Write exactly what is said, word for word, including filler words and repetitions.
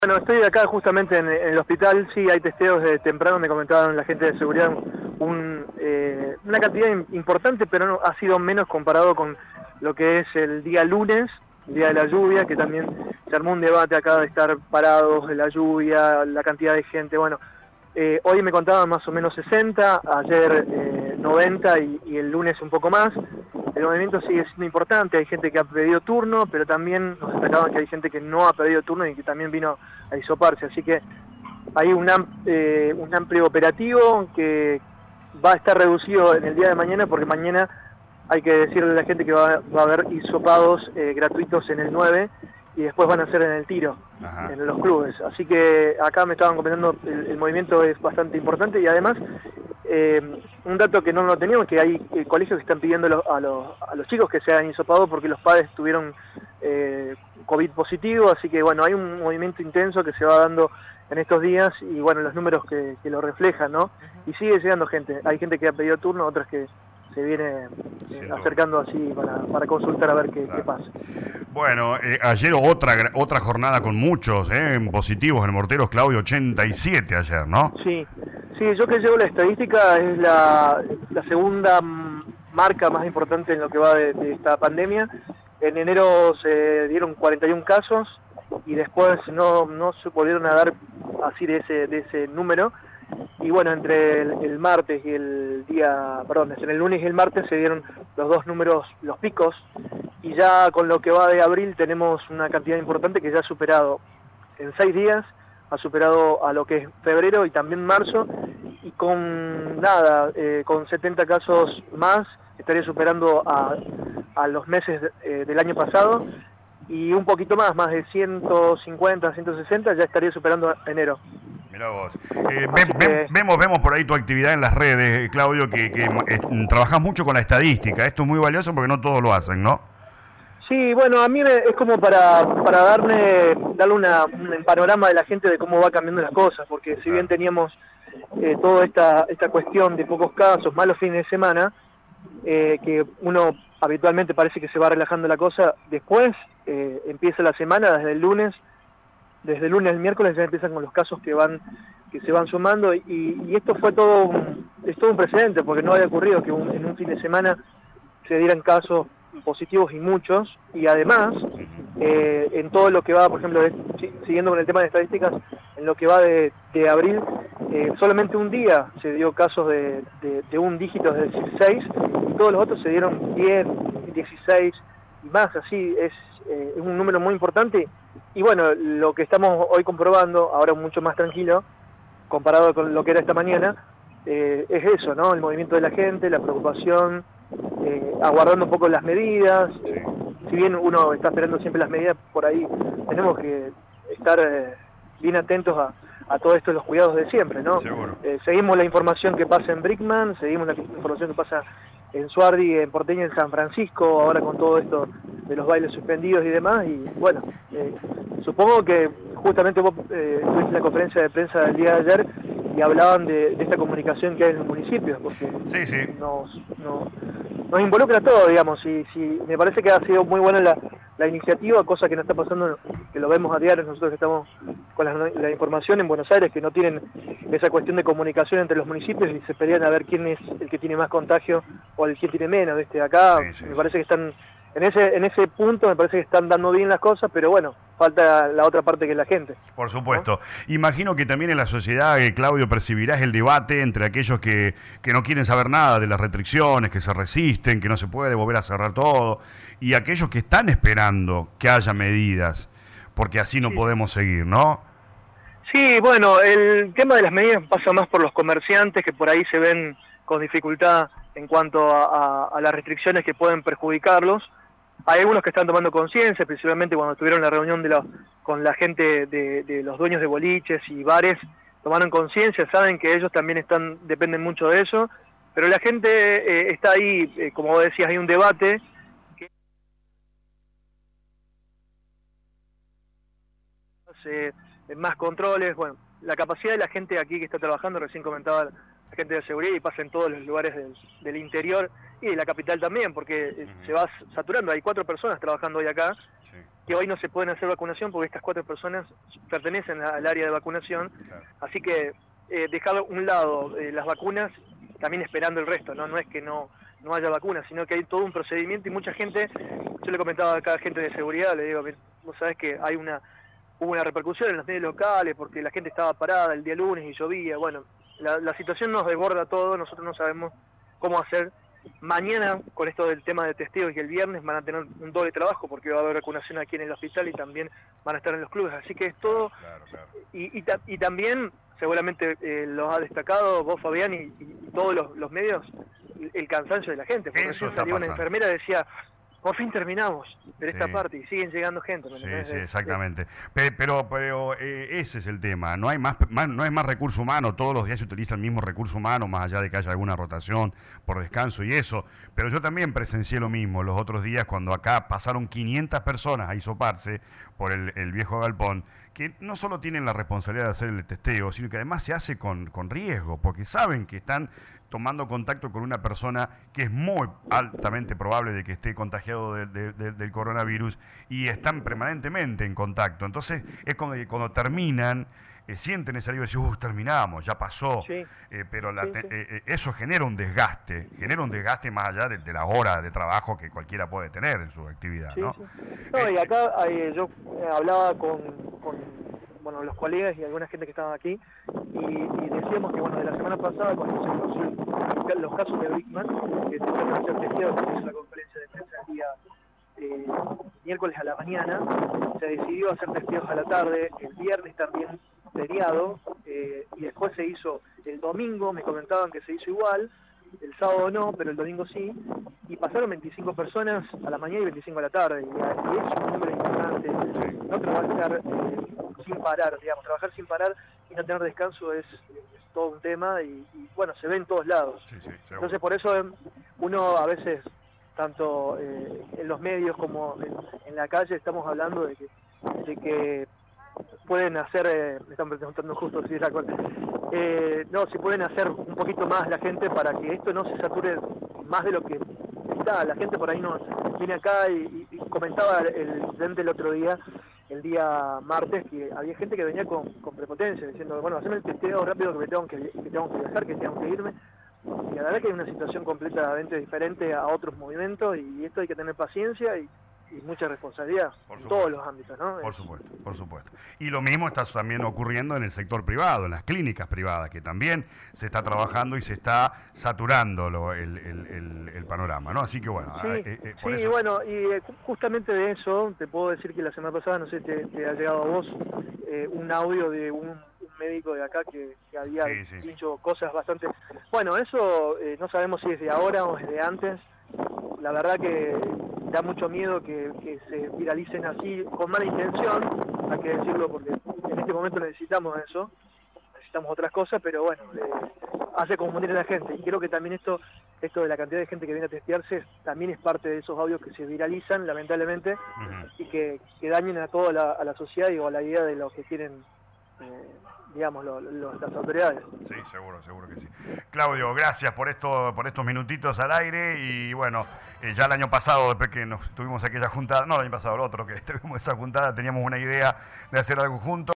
Bueno, estoy acá justamente en, en el hospital, sí, hay testeos de temprano, me comentaban la gente de seguridad, un, eh, una cantidad importante, pero no, ha sido menos comparado con lo que es el día lunes, el día de la lluvia, que también se armó un debate acá de estar parados de la lluvia, la cantidad de gente, bueno, eh, hoy me contaban más o menos sesenta, ayer eh, noventa y, y el lunes un poco más. El movimiento sigue siendo importante, hay gente que ha pedido turno, pero también nos destacaban que hay gente que no ha pedido turno y que también vino a hisoparse, así que hay un, eh, un amplio operativo que va a estar reducido en el día de mañana, porque mañana hay que decirle a la gente que va, va a haber hisopados eh, gratuitos en el nueve y después van a ser en el tiro, Ajá. en los clubes, así que acá me estaban comentando, el, el movimiento es bastante importante y además Eh, un dato que no lo teníamos, que hay eh, colegios que están pidiendo lo, a, los, a los chicos que se hagan hisopados porque los padres tuvieron eh, COVID positivo, así que bueno, hay un movimiento intenso que se va dando en estos días y bueno, los números que, que lo reflejan, ¿no? Y sigue llegando gente, hay gente que ha pedido turno, otras que se viene eh, acercando así para, para consultar a ver qué, claro. qué pasa. Bueno, eh, ayer otra otra jornada con muchos eh, positivos en Morteros, Claudio, ochenta y siete ayer, ¿no? Sí, sí, yo que llevo la estadística, es la, la segunda marca más importante en lo que va de, de esta pandemia. En enero se dieron cuarenta y un casos y después no, no se volvieron a dar así de ese, de ese número. Y bueno, entre el, el martes y el día, perdón, entre el lunes y el martes se dieron los dos números, los picos, y ya con lo que va de abril tenemos una cantidad importante que ya ha superado, en seis días, ha superado a lo que es febrero y también marzo, y con nada, eh, con setenta casos más, estaría superando a, a los meses eh, del año pasado, y un poquito más, más de ciento cincuenta, ciento sesenta, ya estaría superando a enero. Mirá vos. Eh, ve, ve, vemos, vemos por ahí tu actividad en las redes, Claudio, que, que eh, trabajás mucho con la estadística. Esto es muy valioso porque no todos lo hacen, ¿no? Sí, bueno, a mí me, es como para, para darle, darle una, un panorama de la gente de cómo va cambiando las cosas, porque si bien teníamos eh, toda esta, esta cuestión de pocos casos, malos fines de semana, eh, que uno habitualmente parece que se va relajando la cosa, después eh, empieza la semana, desde el lunes, desde el lunes al miércoles ya empiezan con los casos que van que se van sumando y, y esto fue todo un, es todo un precedente, porque no había ocurrido que un, en un fin de semana se dieran casos positivos y muchos, y además eh, en todo lo que va, por ejemplo, de, siguiendo con el tema de estadísticas, en lo que va de, de abril, eh, solamente un día se dio casos de, de, de un dígito, es decir, seis, y todos los otros se dieron diez, dieciséis y más, así, es, eh, es un número muy importante, y bueno, lo que estamos hoy comprobando, ahora mucho más tranquilo, comparado con lo que era esta mañana, eh, es eso, ¿no? El movimiento de la gente, la preocupación, eh, aguardando un poco las medidas. Sí. Si bien uno está esperando siempre las medidas, por ahí tenemos que estar eh, bien atentos a, a todo esto, los cuidados de siempre, ¿no? Seguro. Eh, seguimos la información que pasa en Brickman, seguimos la información que pasa en Suardi, en Porteña, en San Francisco, ahora con todo esto de los bailes suspendidos y demás, y bueno, eh, supongo que justamente vos eh, tuviste la conferencia de prensa del día de ayer y hablaban de, de esta comunicación que hay en los municipios, porque sí, sí. Nos, nos, nos involucra a todos, digamos, y, y me parece que ha sido muy buena la, la iniciativa, cosa que no está pasando, que lo vemos a diario nosotros que estamos con la, la información en Buenos Aires, que no tienen esa cuestión de comunicación entre los municipios y se pelean a ver quién es el que tiene más contagio o el que tiene menos. ¿Viste? Acá sí, sí, me parece que están, en ese, en ese punto me parece que están dando bien las cosas, pero bueno, falta la otra parte que es la gente. Por supuesto. ¿No? Imagino que también en la sociedad, eh, Claudio, percibirás el debate entre aquellos que, que no quieren saber nada de las restricciones, que se resisten, que no se puede volver a cerrar todo, y aquellos que están esperando que haya medidas, porque así no sí. podemos seguir, ¿no? Sí, bueno, el tema de las medidas pasa más por los comerciantes, que por ahí se ven con dificultad en cuanto a, a, a las restricciones que pueden perjudicarlos. Hay algunos que están tomando conciencia, principalmente cuando tuvieron la reunión de la, con la gente de, de los dueños de boliches y bares, tomaron conciencia, saben que ellos también están dependen mucho de eso, pero la gente eh, está ahí, eh, como vos decías, hay un debate. Que eh, más controles, bueno, la capacidad de la gente aquí que está trabajando, recién comentaba la gente de seguridad, y pasa en todos los lugares del, del interior y de la capital también, porque uh-huh. se va saturando. Hay cuatro personas trabajando hoy acá, sí. que hoy no se pueden hacer vacunación porque estas cuatro personas pertenecen al área de vacunación, claro. así que eh, dejar a un lado eh, las vacunas, también esperando el resto, no no es que no no haya vacunas, sino que hay todo un procedimiento y mucha gente, yo le comentaba a cada gente de seguridad, le digo, vos sabés que hay una hubo una repercusión en los medios locales porque la gente estaba parada el día lunes y llovía, bueno, la, la situación nos desborda todo, nosotros no sabemos cómo hacer. Mañana, con esto del tema de testeos, y el viernes van a tener un doble trabajo porque va a haber vacunación aquí en el hospital y también van a estar en los clubes, así que es todo, claro, claro. Y, y, y también seguramente eh, lo ha destacado vos, Fabián, y, y todos los, los medios, el cansancio de la gente, porque recién salió una enfermera y decía, por fin terminamos de esta sí. parte, y siguen llegando gente. Sí, sí, exactamente. Pero, pero, pero eh, ese es el tema, no hay más, más, no hay más recurso humano, todos los días se utiliza el mismo recurso humano, más allá de que haya alguna rotación por descanso y eso, pero yo también presencié lo mismo los otros días cuando acá pasaron quinientas personas a hisoparse por el, el viejo galpón, que no solo tienen la responsabilidad de hacer el testeo, sino que además se hace con, con riesgo, porque saben que están tomando contacto con una persona que es muy altamente probable de que esté contagiado de, de, de, del coronavirus y están permanentemente en contacto. Entonces es como que cuando terminan, eh, sienten ese alivio de decir, uh, terminamos, ya pasó, sí. eh, pero la, sí, sí. Eh, eso genera un desgaste, genera un desgaste más allá de, de las horas de trabajo que cualquiera puede tener en su actividad. Sí, ¿no? Sí. no eh, y acá hay, yo hablaba con, con bueno, los colegas y alguna gente que estaba aquí, y, y decíamos que bueno, de la semana pasada cuando se conocieron los casos de Bigman, que se fueron a hacer testeos, que hizo la conferencia de prensa el día eh, miércoles a la mañana, se decidió hacer testeos a la tarde, el viernes también feriado, eh, y después se hizo el domingo, me comentaban que se hizo igual, el sábado no, pero el domingo sí, y pasaron veinticinco personas a la mañana y veinticinco a la tarde, y, y es un número importante, no trabajar eh, sin parar, digamos, trabajar sin parar y no tener descanso es, es todo un tema, y, y bueno, se ve en todos lados. Sí, sí, entonces por eso uno a veces, tanto eh, en los medios como en, en la calle, estamos hablando de que, de que pueden hacer, eh, me están preguntando justo si es la cosa, eh, no, si pueden hacer un poquito más la gente para que esto no se sature más de lo que está. La gente por ahí no viene acá y, y, y comentaba el presidente el otro día, el día martes, que había gente que venía con, con prepotencia, diciendo, bueno, haceme el testeo rápido que me tengo que, que tengo que viajar, que tengo que irme. Y la verdad que hay una situación completamente diferente a otros movimientos, y esto hay que tener paciencia y, y mucha responsabilidad en todos los ámbitos, ¿no? Por supuesto, por supuesto. Y lo mismo está también ocurriendo en el sector privado, en las clínicas privadas, que también se está trabajando y se está saturando lo, el, el, el, el panorama, ¿no? Así que bueno, sí, eh, eh, por sí, eso... bueno, y eh, justamente de eso te puedo decir que la semana pasada, no sé, te, te ha llegado a vos eh, un audio de un, un médico de acá que, que había sí, sí. dicho cosas bastante... Bueno, eso eh, no sabemos si es de ahora o es de antes. La verdad que da mucho miedo que, que se viralicen así con mala intención, hay que decirlo, porque en este momento necesitamos eso, necesitamos otras cosas, pero bueno, eh, hace confundir a la gente, y creo que también esto esto de la cantidad de gente que viene a testearse también es parte de esos audios que se viralizan, lamentablemente, uh-huh. y que, que dañen a toda la, a la sociedad y a la idea de lo que quieren, eh, digamos, lo, lo, las autoridades. Sí, seguro, seguro que sí. Claudio, gracias por esto, por estos minutitos al aire, y bueno, eh, ya el año pasado, después que nos tuvimos aquella juntada, no el año pasado, el otro, que tuvimos esa juntada, teníamos una idea de hacer algo juntos.